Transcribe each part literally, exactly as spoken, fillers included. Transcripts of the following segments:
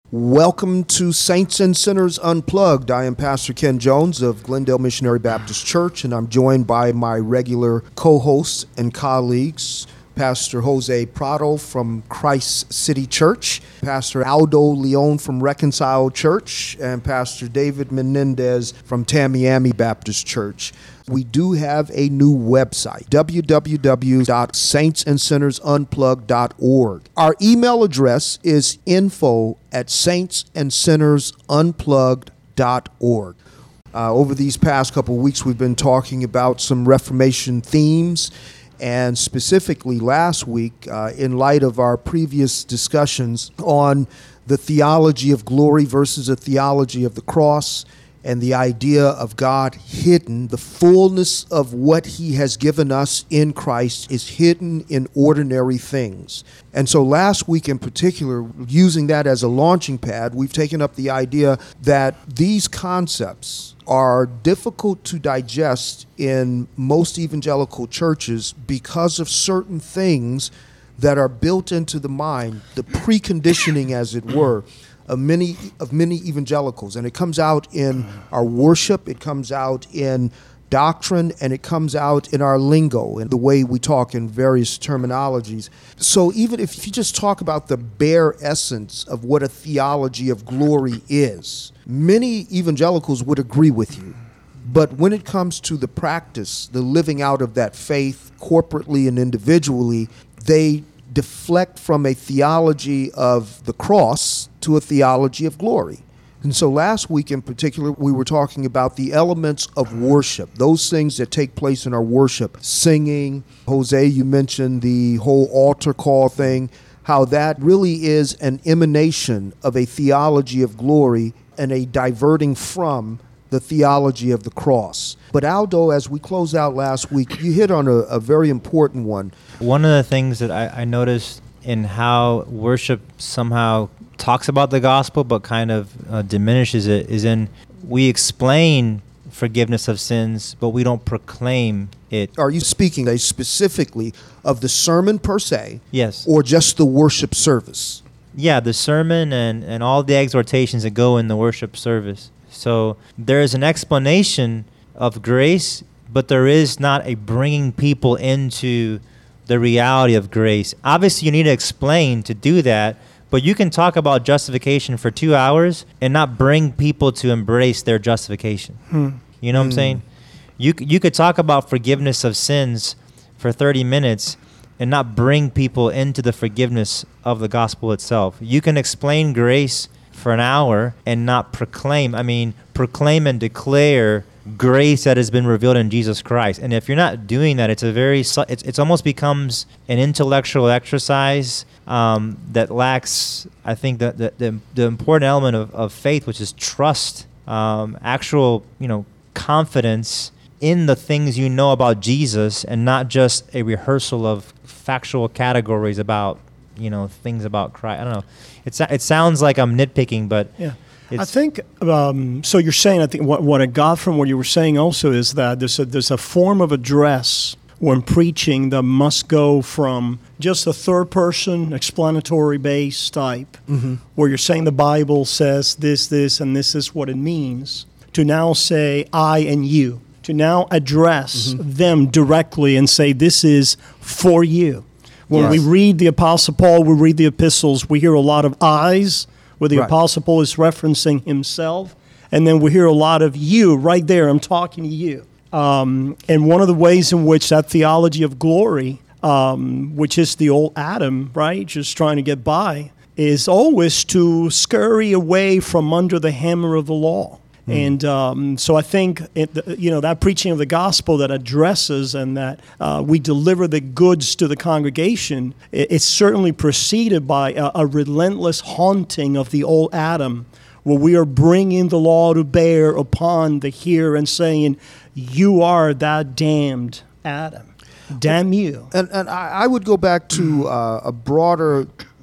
Welcome to Saints and Sinners Unplugged. I am Pastor Ken Jones of Glendale Missionary Baptist Church, and I'm joined by my regular co-hosts and colleagues, Pastor Jose Prado from Christ City Church, Pastor Aldo Leon from Reconcile Church, and Pastor David Menendez from Tamiami Baptist Church. We do have a new website, w w w dot saints and sinners unplugged dot org. Our email address is info at saints and sinners unplugged dot org. Uh, over these past couple of weeks, we've been talking about some Reformation themes, and specifically last week, uh, in light of our previous discussions on the theology of glory versus a theology of the cross, and the idea of God hidden, the fullness of what he has given us in Christ is hidden in ordinary things. And so last week in particular, using that as a launching pad, we've taken up the idea that these concepts are difficult to digest in most evangelical churches because of certain things that are built into the mind, the preconditioning, as it were, of many of many evangelicals. And it comes out in our worship, it comes out in doctrine, and it comes out in our lingo and the way we talk in various terminologies. So even if you just talk about the bare essence of what a theology of glory is, many evangelicals would agree with you. But when it comes to the practice, the living out of that faith corporately and individually, they deflect from a theology of the cross to a theology of glory. And so last week in particular, we were talking about the elements of worship, those things that take place in our worship, singing. Jose, you mentioned the whole altar call thing, how that really is an emanation of a theology of glory and a diverting from the theology of the cross. But Aldo, as we close out last week, you hit on a, a very important one. One of the things that I, I noticed in how worship somehow talks about the gospel but kind of uh, diminishes it is in we explain forgiveness of sins, but we don't proclaim it. Are you speaking uh, specifically of the sermon per se? Yes. Or just the worship service? Yeah, the sermon and, and all the exhortations that go in the worship service. So there is an explanation of grace, but there is not a bringing people into the reality of grace. Obviously, you need to explain to do that, but you can talk about justification for two hours and not bring people to embrace their justification. Hmm. You know what hmm. I'm saying? You you could talk about forgiveness of sins for thirty minutes and not bring people into the forgiveness of the gospel itself. You can explain grace for an hour and not proclaim, I mean, proclaim and declare grace that has been revealed in Jesus Christ. And if you're not doing that, it's a very, it's, it's almost becomes an intellectual exercise um, that lacks, I think, the, the, the, the important element of, of faith, which is trust, um, actual, you know, confidence in the things you know about Jesus and not just a rehearsal of factual categories about, you know, things about Christ. I don't know. It's, it sounds like I'm nitpicking, but yeah. It's I think, um, so you're saying, I think what, what I got from what you were saying also is that there's a, there's a form of address when preaching that must go from just a third person, explanatory based type, mm-hmm. where you're saying the Bible says this, this, and this is what it means, to now say I and you, to now address mm-hmm. them directly and say this is for you. When yes. we read the Apostle Paul, we read the epistles, we hear a lot of I's, where the right. Apostle Paul is referencing himself. And then we hear a lot of you right there. I'm talking to you. Um, and one of the ways in which that theology of glory, um, which is the old Adam, right, just trying to get by, is always to scurry away from under the hammer of the law. Mm. And um, so I think, it, you know, that preaching of the gospel that addresses and that uh, we deliver the goods to the congregation, it, it's certainly preceded by a, a relentless haunting of the old Adam, where we are bringing the law to bear upon the hearer and saying, you are that damned Adam. Damn you. And, and I, I would go back to uh, a broader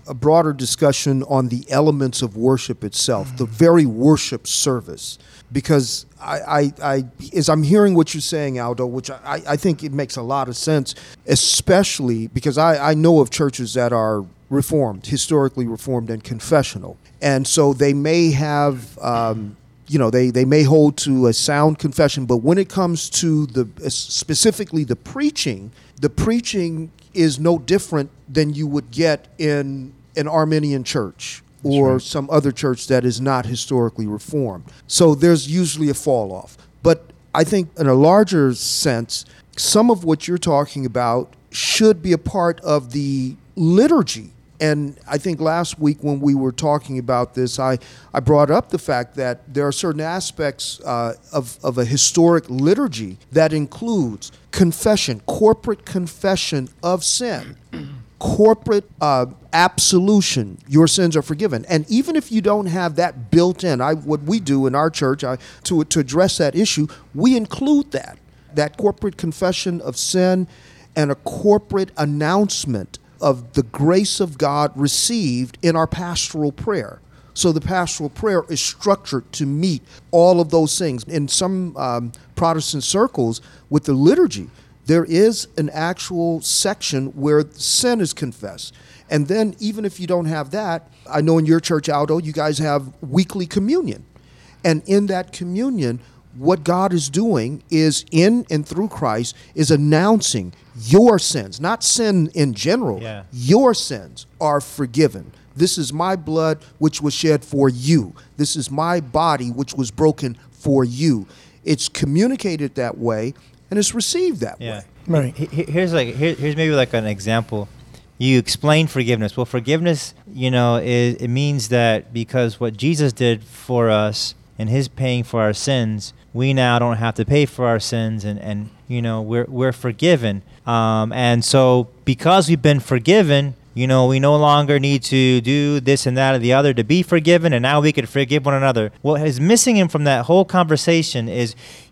a broader discussion on the elements of worship itself, the very worship service. Because I, I, I, as I'm hearing what you're saying, Aldo, which I, I think it makes a lot of sense, especially because I, I know of churches that are Reformed, historically Reformed and confessional. And so they may have, um, you know, they, they may hold to a sound confession, but when it comes to the specifically the preaching, the preaching is no different than you would get in an Arminian church or right. some other church that is not historically Reformed. So there's usually a fall off. But I think in a larger sense, some of what you're talking about should be a part of the liturgy. And I think last week when we were talking about this, I, I brought up the fact that there are certain aspects uh, of, of a historic liturgy that includes confession, corporate confession of sin, corporate uh, absolution, your sins are forgiven. And even if you don't have that built in, I, what we do in our church I, to, to address that issue, we include that, that corporate confession of sin and a corporate announcement of the grace of God received in our pastoral prayer. So the pastoral prayer is structured to meet all of those things. In some um, Protestant circles with the liturgy, there is an actual section where sin is confessed. And then even if you don't have that, I know in your church, Aldo, you guys have weekly communion. And in that communion, what God is doing is in and through Christ is announcing your sins, not sin in general. Yeah. Your sins are forgiven. This is my blood which was shed for you. This is my body which was broken for you. It's communicated that way and it's received that yeah. way. Right. Here's like here, here's maybe like an example. You explain forgiveness. Well, forgiveness, you know, is it means that because what Jesus did for us and his paying for our sins, we now don't have to pay for our sins, and, and you know, we're we're forgiven. Um, and so because we've been forgiven, you know, we no longer need to do this and that or the other to be forgiven, and now we can forgive one another. What is missing in from that whole conversation is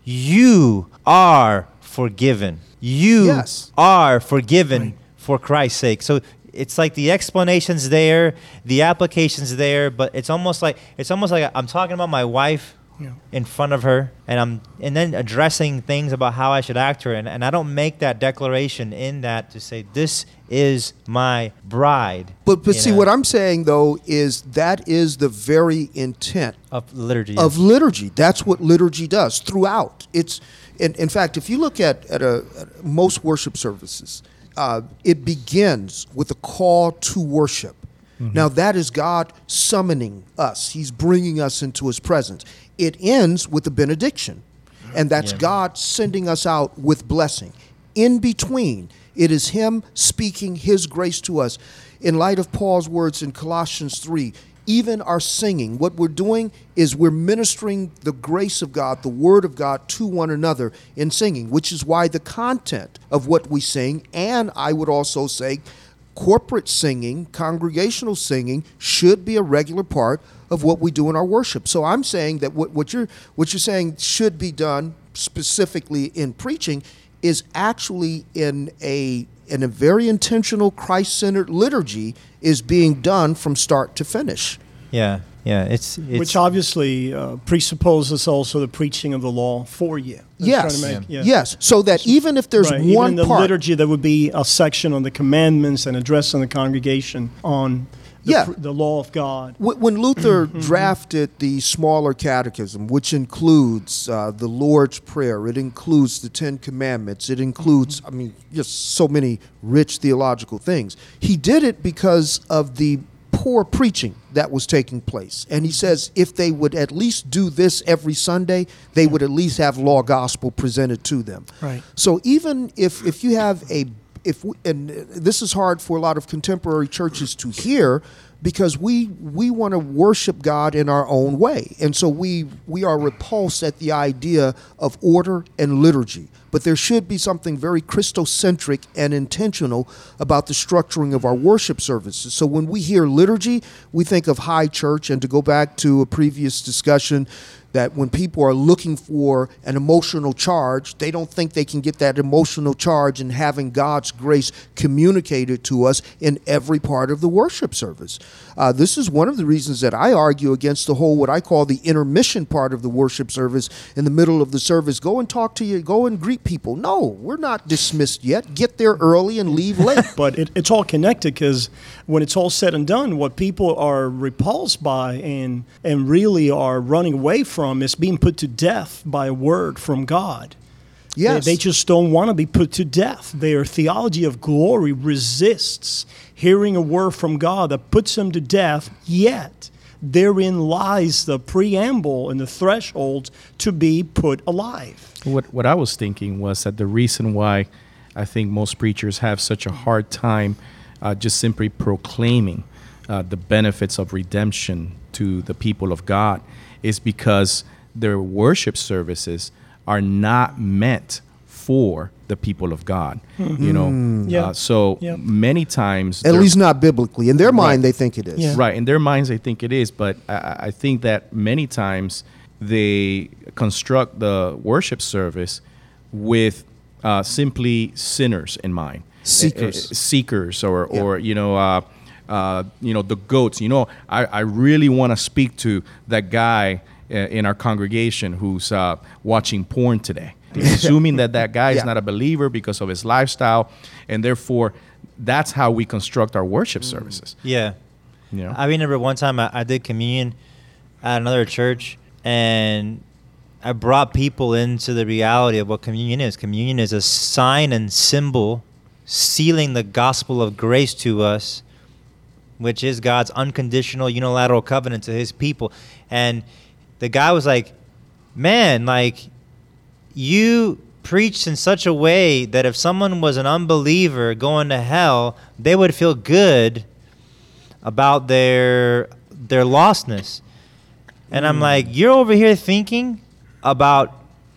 you are forgiven. You yes. are forgiven Right. for Christ's sake. So it's like the explanation's there, the application's there, but it's almost like it's almost like I'm talking about my wife Yeah. in front of her, and I'm and then addressing things about how I should act to her, and, and I don't make that declaration in that to say this is my bride. But but you see, know, what I'm saying though is that is the very intent of liturgy. of liturgy. That's what liturgy does throughout. It's in, in fact, if you look at at, a, at most worship services, uh, it begins with a call to worship. Mm-hmm. Now that is God summoning us. He's bringing us into his presence. It ends with a benediction, and that's Yeah. God sending us out with blessing. In between, it is him speaking his grace to us. In light of Paul's words in Colossians three, even our singing, what we're doing is we're ministering the grace of God, the word of God to one another in singing, which is why the content of what we sing, and I would also say corporate singing, congregational singing, should be a regular part of what we do in our worship. So I'm saying that what, what you're what you're saying should be done specifically in preaching is actually in a in a very intentional Christ-centered liturgy is being done from start to finish. yeah, yeah. It's, it's Which obviously uh, presupposes also the preaching of the law for you. That's Yes, trying to make- yeah. yes. So that even if there's Right. one Even in the part, liturgy, there would be a section on the commandments and addressing the congregation on the, Yeah. pr- the law of God. Wh- when Luther drafted the smaller catechism, which includes uh, the Lord's Prayer, it includes the Ten Commandments, it includes, I mean, just so many rich theological things. He did it because of the poor preaching that was taking place. And he says if they would at least do this every Sunday, they would at least have law gospel presented to them. Right. So even if, if you have a if we, and this is hard for a lot of contemporary churches to hear, because we we want to worship God in our own way, and so we we are repulsed at the idea of order and liturgy. But there should be something very Christocentric and intentional about the structuring of our worship services. So when we hear liturgy, we think of high church, and to go back to a previous discussion that when people are looking for an emotional charge, they don't think they can get that emotional charge in having God's grace communicated to us in every part of the worship service. Uh, this is one of the reasons that I argue against the whole, what I call the intermission part of the worship service in the middle of the service. Go and talk to you, go and greet people. No, we're not dismissed yet. Get there early and leave late. But it, it's all connected, because when it's all said and done, what people are repulsed by and and really are running away from is being put to death by a word from God. Yes. They, they just don't want to be put to death. Their theology of glory resists hearing a word from God that puts them to death, yet therein lies the preamble and the threshold to be put alive. What what I was thinking was that the reason why I think most preachers have such a hard time uh, just simply proclaiming uh, the benefits of redemption to the people of God is because their worship services are not meant for the people of God. Mm-hmm. You know, yeah. uh, so yeah. many times, at least not biblically. In their mind, right. they think it is. Yeah. Right. In their minds, they think it is. But I, I think that many times they construct the worship service with uh, simply sinners in mind, seekers, uh, seekers, or yeah. or you know, uh, uh, you know, the goats. You know, I, I really want to speak to that guy uh, in our congregation who's uh, watching porn today. Assuming that that guy is yeah. not a believer because of his lifestyle, and therefore that's how we construct our worship services. Yeah. You know? I remember one time I, I did communion at another church, and I brought people into the reality of what communion is. Communion is a sign and symbol sealing the gospel of grace to us, which is God's unconditional unilateral covenant to his people. And the guy was like, man, like, you preached in such a way that if someone was an unbeliever going to hell, they would feel good about their their lostness. And mm. I'm like, you're over here thinking about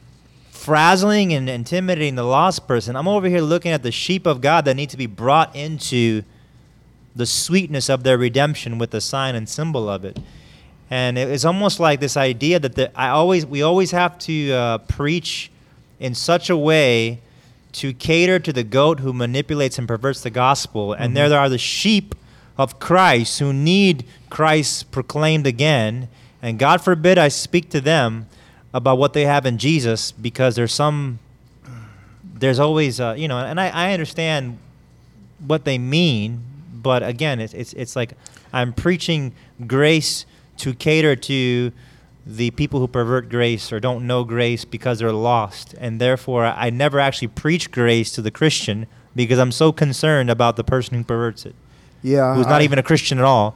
frazzling and intimidating the lost person. I'm over here looking at the sheep of God that need to be brought into the sweetness of their redemption with the sign and symbol of it. And it's almost like this idea that the, I always we always have to uh, preach in such a way to cater to the goat who manipulates and perverts the gospel. And mm-hmm. there are the sheep of Christ who need Christ proclaimed again. And God forbid I speak to them about what they have in Jesus, because there's some, there's always, uh, you know, and I, I understand what they mean. But again, it's, it's, it's like I'm preaching grace to cater to the people who pervert grace or don't know grace because they're lost. And therefore, I never actually preach grace to the Christian because I'm so concerned about the person who perverts it. Yeah, who's not I, even a Christian at all.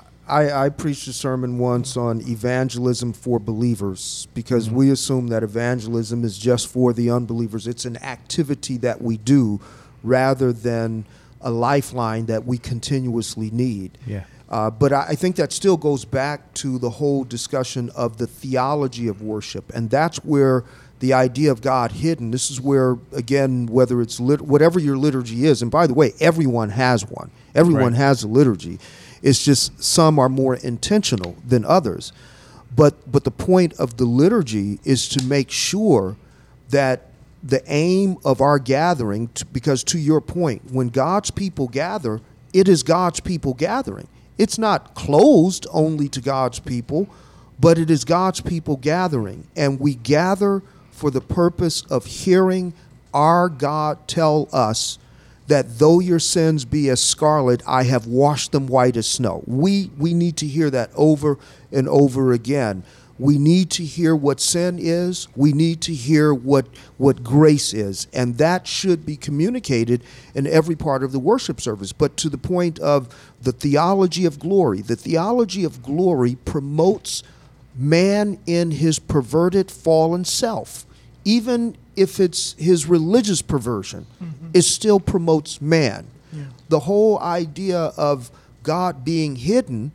I, I preached a sermon once on evangelism for believers, because Mm-hmm. we assume that evangelism is just for the unbelievers. It's an activity that we do rather than a lifeline that we continuously need. Yeah. Uh, but I, I think that still goes back to the whole discussion of the theology of worship, and that's where the idea of God hidden. This is where, again, whether it's lit- whatever your liturgy is, and by the way, everyone has one. Everyone Right. has a liturgy. It's just some are more intentional than others. But but the point of the liturgy is to make sure that the aim of our gathering, t- because to your point, when God's people gather, it is God's people gathering. It's not closed only to God's people, but it is God's people gathering. And we gather for the purpose of hearing our God tell us that though your sins be as scarlet, I have washed them white as snow. We we need to hear that over and over again. We need to hear what sin is. We need to hear what what grace is. And that should be communicated in every part of the worship service. But to the point of the theology of glory, the theology of glory promotes man in his perverted, fallen self. Even if it's his religious perversion, mm-hmm. it still promotes man. Yeah. The whole idea of God being hidden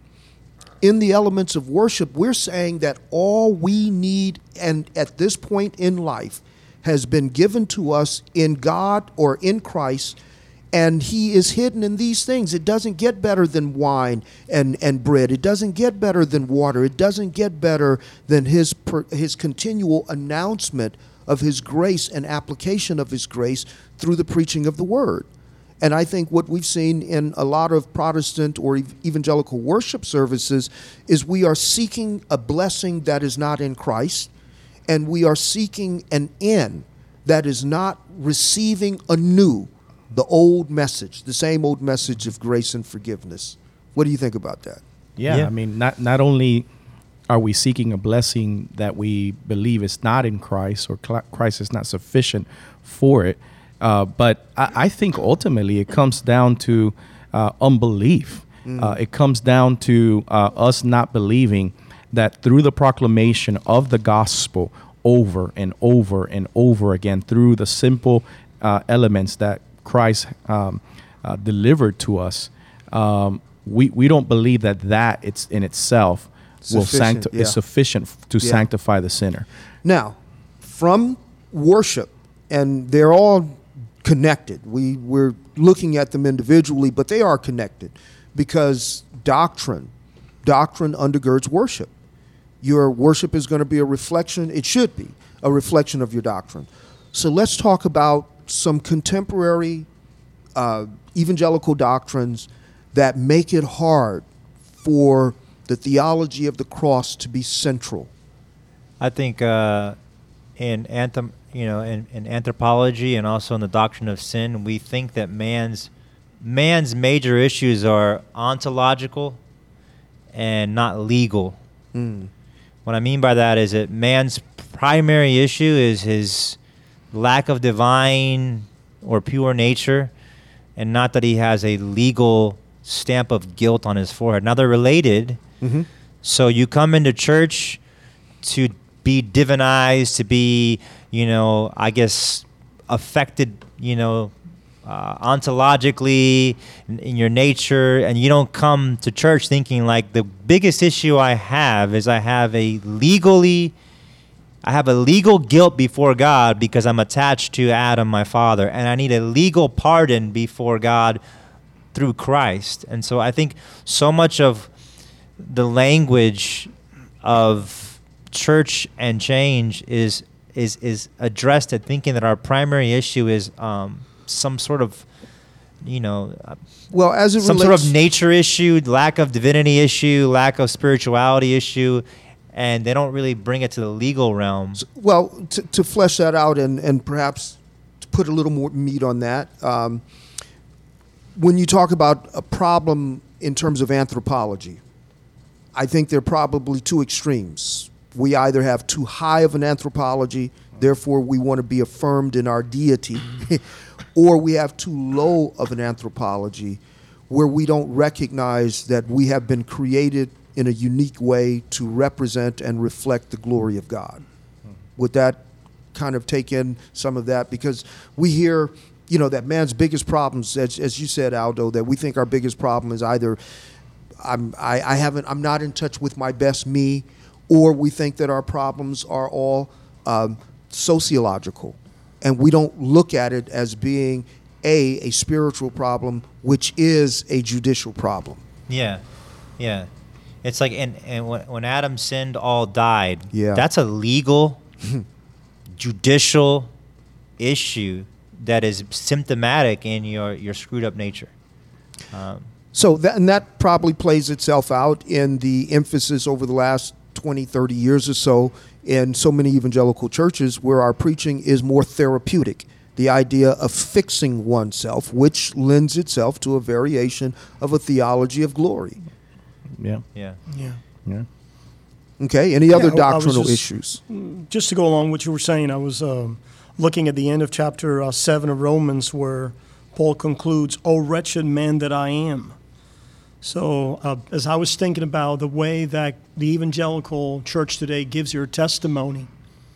in the elements of worship, we're saying that all we need, and at this point in life, has been given to us in God or in Christ, And he is hidden in these things. It doesn't get better than wine and, and bread. It doesn't get better than water. It doesn't get better than his per, his continual announcement of his grace and application of his grace through the preaching of the word. And I think what we've seen in a lot of Protestant or evangelical worship services is we are seeking a blessing that is not in Christ, and we are seeking an end that is not receiving anew the old message, the same old message of grace and forgiveness. What do you think about that? Yeah, Yeah. I mean, not not only are we seeking a blessing that we believe is not in Christ, or cl- Christ is not sufficient for it, uh, but I, I think ultimately it comes down to uh, unbelief. Mm. Uh, it comes down to uh, us not believing that through the proclamation of the gospel over and over and over again, through the simple uh, elements that Christ um, uh, delivered to us, um, we we don't believe that that it's in itself will Sufficient, sancti- yeah. is sufficient f- to Yeah. sanctify the sinner. Now, from worship, and they're all connected. We we're looking at them individually, but they are connected because doctrine, doctrine undergirds worship. Your worship is going to be a reflection. It should be a reflection of your doctrine. So let's talk about some contemporary uh, evangelical doctrines that make it hard for the theology of the cross to be central. I think uh, in anthem, you know, in, in anthropology and also in the doctrine of sin, we think that man's man's major issues are ontological and not legal. Mm. What I mean by that is that man's primary issue is his lack of divine or pure nature, and not that he has a legal stamp of guilt on his forehead. Now, they're related. Mm-hmm. So you come into church to be divinized, to be, you know, I guess, affected, you know, uh, ontologically in, in your nature, and you don't come to church thinking like the biggest issue I have is I have a legally, I have a legal guilt before God because I'm attached to Adam, my father, and I need a legal pardon before God through Christ. And so I think so much of the language of church and change is is is addressed at thinking that our primary issue is um, some sort of, you know, uh, Well, as it some relates, sort of nature issue, lack of divinity issue, lack of spirituality issue, and they don't really bring it to the legal realm. well, to, to flesh that out and, and perhaps to put a little more meat on that, um, when you talk about a problem in terms of anthropology, I think there are probably two extremes. We either have too high of an anthropology, therefore we want to be affirmed in our deity, or we have too low of an anthropology where we don't recognize that we have been created in a unique way to represent and reflect the glory of God. Would that kind of take in some of that? Because we hear, you know, that man's biggest problems, as, as you said, Aldo, that we think our biggest problem is either I'm, I, I haven't, I'm not in touch with my best me, or we think that our problems are all um, sociological, and we don't look at it as being a a spiritual problem, which is a judicial problem. Yeah, yeah. It's like, and, and when, when Adam sinned, all died. Yeah. That's a legal, judicial issue that is symptomatic in your, your screwed up nature. Um, So that, and that probably plays itself out in the emphasis over the last twenty, thirty years or so in so many evangelical churches where our preaching is more therapeutic. The idea of fixing oneself, which lends itself to a variation of a theology of glory. Yeah. yeah. Yeah. Yeah. Okay, any other Yeah, I- I was doctrinal just- issues? Just to go along with what you were saying, I was um, looking at the end of chapter uh, seven of Romans where Paul concludes, "O wretched man that I am." So uh, as I was thinking about the way that the evangelical church today gives your testimony,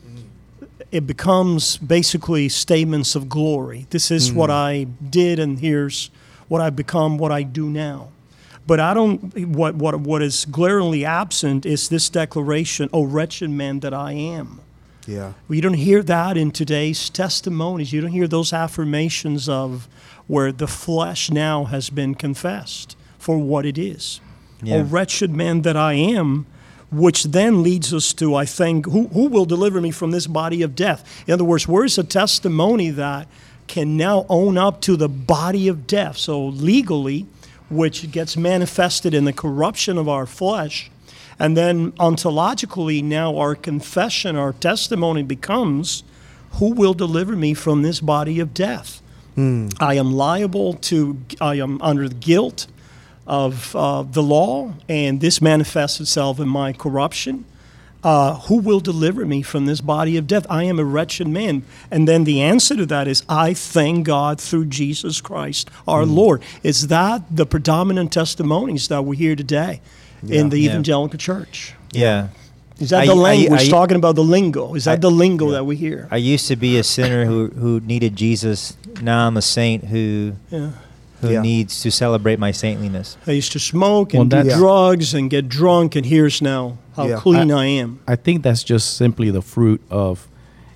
it becomes basically statements of glory. This is what I did, and here's what I've become, what I do now. But I don't. What what what is glaringly absent is this declaration, "O wretched man that I am." Yeah. You don't hear that in today's testimonies. You don't hear those affirmations of where the flesh now has been confessed for what it is. Yeah. O wretched man that I am, which then leads us to, I think, who, who will deliver me from this body of death? In other words, where's a testimony that can now own up to the body of death? So legally, which gets manifested in the corruption of our flesh, and then ontologically, now our confession, our testimony becomes, who will deliver me from this body of death? Mm. I am liable to, I am under the guilt of uh, the law, and this manifests itself in my corruption. Uh, who will deliver me from this body of death? I am a wretched man. And then the answer to that is, I thank God through Jesus Christ, our mm. Lord. Is that the predominant testimonies that we hear today yeah. in the yeah. evangelical church? Yeah. Is that I, the language, I, I, talking about the lingo? Is that I, the lingo yeah. that we hear? I used to be a sinner who, who needed Jesus. Now I'm a saint who... Yeah. who yeah. needs to celebrate my saintliness. I used to smoke and well, do yeah. drugs and get drunk, and here's now how Yeah. clean I, I am. I think that's just simply the fruit of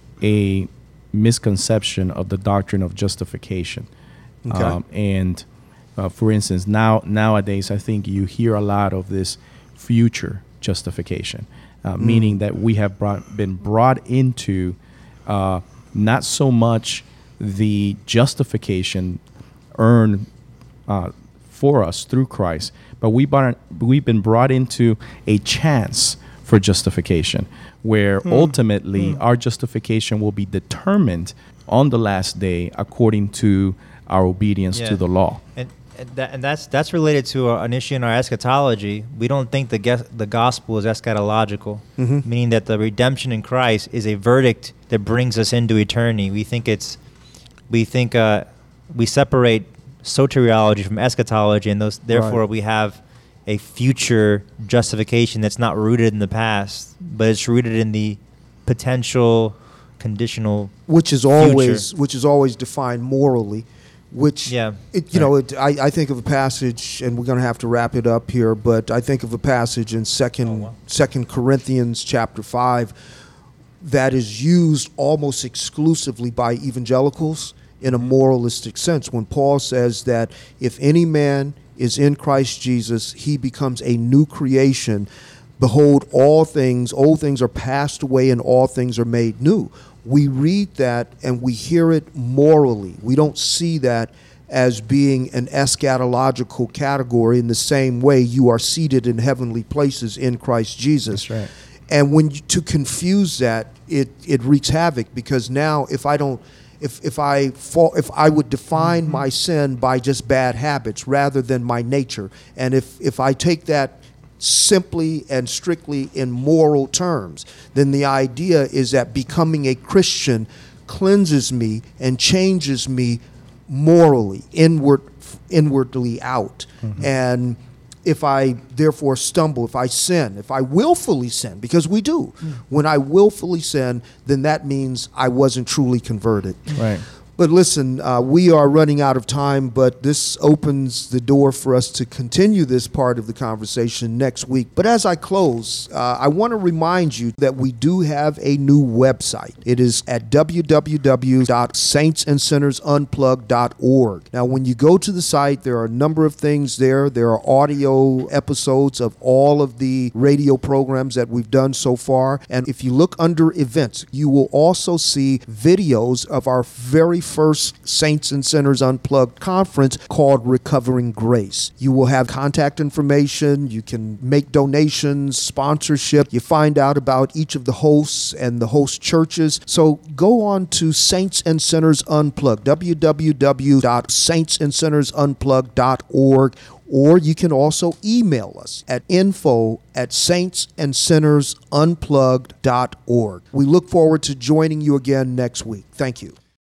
a misconception of the doctrine of justification. Okay. Um, and uh, for instance, now nowadays, I think you hear a lot of this future justification, uh, mm. meaning that we have brought, been brought into uh, not so much the justification earned uh, for us through Christ, but we brought, we've been brought into a chance for justification, where Mm. ultimately Mm. our justification will be determined on the last day according to our obedience Yeah. to the law. And and, that, and that's that's related to our, an issue in our eschatology. We don't think the ges- the gospel is eschatological, Mhm. meaning that the redemption in Christ is a verdict that brings us into eternity. We think it's we think uh, we separate soteriology from eschatology, and those therefore Right. we have a future justification that's not rooted in the past, but it's rooted in the potential conditional. which is future. always which is always defined morally, which Yeah. it, you know it, I, I think of a passage, and we're going to have to wrap it up here, but I think of a passage in second Oh, wow. second Corinthians chapter five that is used almost exclusively by evangelicals in a moralistic sense, when Paul says that if any man is in Christ Jesus, he becomes a new creation. Behold, all things, old things are passed away, and all things are made new. We read that and we hear it morally. We don't see that as being an eschatological category in the same way you are seated in heavenly places in Christ Jesus. That's right. And when you, to confuse that, it, it wreaks havoc, because now if I don't If if I fall, if I would define my sin by just bad habits rather than my nature, and if, if I take that simply and strictly in moral terms, then the idea is that becoming a Christian cleanses me and changes me morally, inward inwardly out. Mm-hmm. And if I therefore stumble, if I sin, if I willfully sin, because we do, mm. when I willfully sin, then that means I wasn't truly converted. Right. But listen, uh, we are running out of time, but this opens the door for us to continue this part of the conversation next week. But as I close, uh, I want to remind you that we do have a new website. It is at w w w dot saints and sinners unplugged dot org. Now, when you go to the site, there are a number of things there. There are audio episodes of all of the radio programs that we've done so far. And if you look under events, you will also see videos of our very first Saints and Sinners Unplugged conference called Recovering Grace. You will have contact information. You can make donations, sponsorship. You find out about each of the hosts and the host churches. So go on to Saints and Sinners Unplugged, w w w dot saints and sinners unplugged dot org. Or you can also email us at info at saints and sinners unplugged dot org. We look forward to joining you again next week. Thank you.